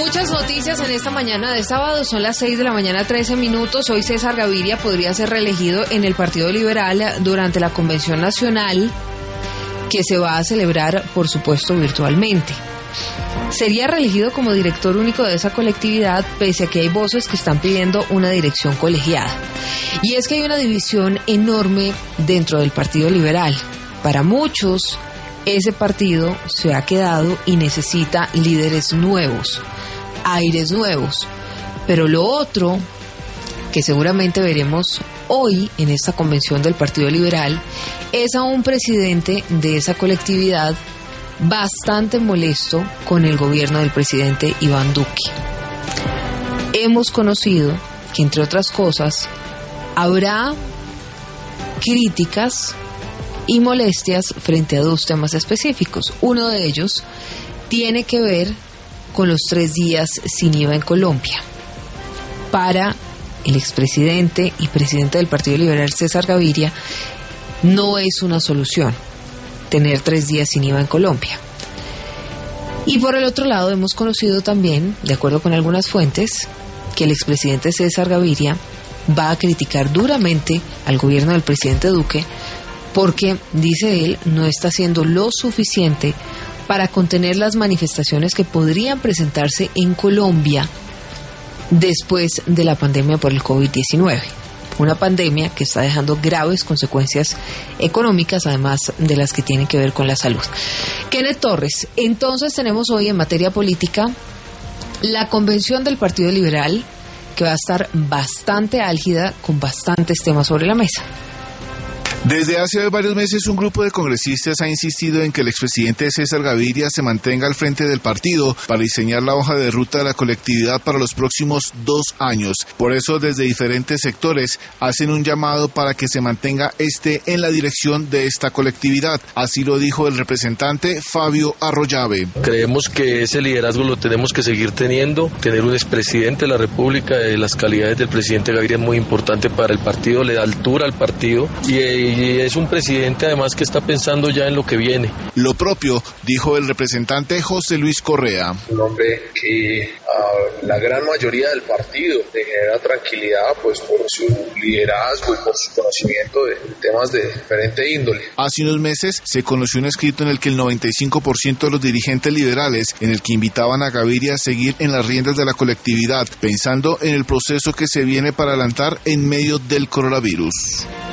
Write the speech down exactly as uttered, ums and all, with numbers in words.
Muchas noticias en esta mañana de sábado, son las seis de la mañana, trece minutos. Hoy César Gaviria podría ser reelegido en el Partido Liberal durante la Convención Nacional que se va a celebrar, por supuesto, virtualmente. Sería reelegido como director único de esa colectividad, pese a que hay voces que están pidiendo una dirección colegiada. Y es que hay una división enorme dentro del Partido Liberal. Para muchos, ese partido se ha quedado y necesita líderes nuevos, aires nuevos. Pero lo otro, que seguramente veremos hoy en esta convención del Partido Liberal, es a un presidente de esa colectividad bastante molesto con el gobierno del presidente Iván Duque. Hemos conocido que, entre otras cosas, habrá críticas y molestias frente a dos temas específicos. Uno de ellos tiene que ver con los tres días sin I V A en Colombia. Para el expresidente y presidente del Partido Liberal, César Gaviria, no es una solución tener tres días sin I V A en Colombia. Y por el otro lado, hemos conocido también, de acuerdo con algunas fuentes, que el expresidente César Gaviria va a criticar duramente al gobierno del presidente Duque porque, dice él, no está haciendo lo suficiente para contener las manifestaciones que podrían presentarse en Colombia después de la pandemia por el COVID diecinueve. Una pandemia que está dejando graves consecuencias económicas, además de las que tienen que ver con la salud. Kenneth Torres, entonces tenemos hoy en materia política la convención del Partido Liberal, que va a estar bastante álgida, con bastantes temas sobre la mesa. Desde hace varios meses un grupo de congresistas ha insistido en que el expresidente César Gaviria se mantenga al frente del partido para diseñar la hoja de ruta de la colectividad para los próximos dos años. Por eso, desde diferentes sectores hacen un llamado para que se mantenga este en la dirección de esta colectividad. Así lo dijo el representante Fabio Arroyave. Creemos que ese liderazgo lo tenemos que seguir teniendo. Tener un expresidente de la República de las calidades del presidente Gaviria es muy importante para el partido, le da altura al partido y Y es un presidente además que está pensando ya en lo que viene. Lo propio dijo el representante José Luis Correa. Un hombre que a la gran mayoría del partido le genera tranquilidad, pues por su liderazgo y por su conocimiento de temas de diferente índole. Hace unos meses se conoció un escrito en el que el noventa y cinco por ciento de los dirigentes liberales, en el que invitaban a Gaviria a seguir en las riendas de la colectividad, pensando en el proceso que se viene para adelantar en medio del coronavirus.